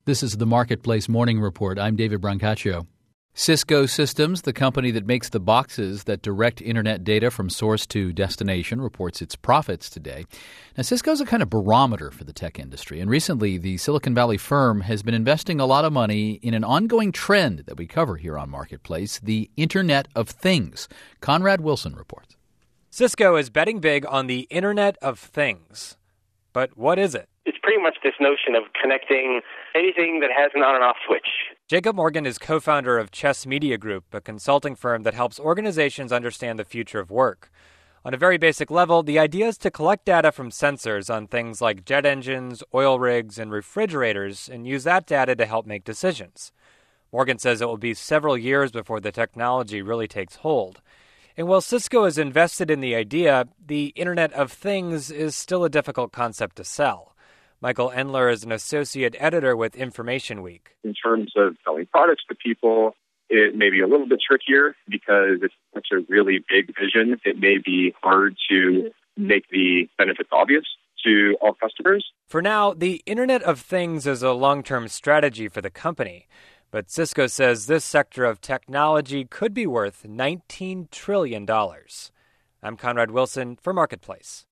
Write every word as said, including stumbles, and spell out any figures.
This is the Marketplace Morning Report. I'm David Brancaccio. Cisco Systems, the company that makes the boxes that direct Internet data from source to destination, reports its profits today. Now, Cisco's a kind of barometer for the tech industry, and recently the Silicon Valley firm has been investing a lot of money in an ongoing trend that we cover here on Marketplace, the Internet of Things. Conrad Wilson reports. Cisco is betting big on the Internet of Things. But what is it? It's pretty much this notion of connecting anything that has an on and off switch. Jacob Morgan is co-founder of Chess Media Group, a consulting firm that helps organizations understand the future of work. On a very basic level, the idea is to collect data from sensors on things like jet engines, oil rigs, and refrigerators, and use that data to help make decisions. Morgan says it will be several years before the technology really takes hold. And while Cisco is invested in the idea, the Internet of Things is still a difficult concept to sell. Michael Endler is an associate editor with Information Week. In terms of selling products to people, it may be a little bit trickier because it's such a really big vision. It may be hard to make the benefits obvious to all customers. For now, the Internet of Things is a long-term strategy for the company. But Cisco says this sector of technology could be worth nineteen trillion dollars. I'm Conrad Wilson for Marketplace.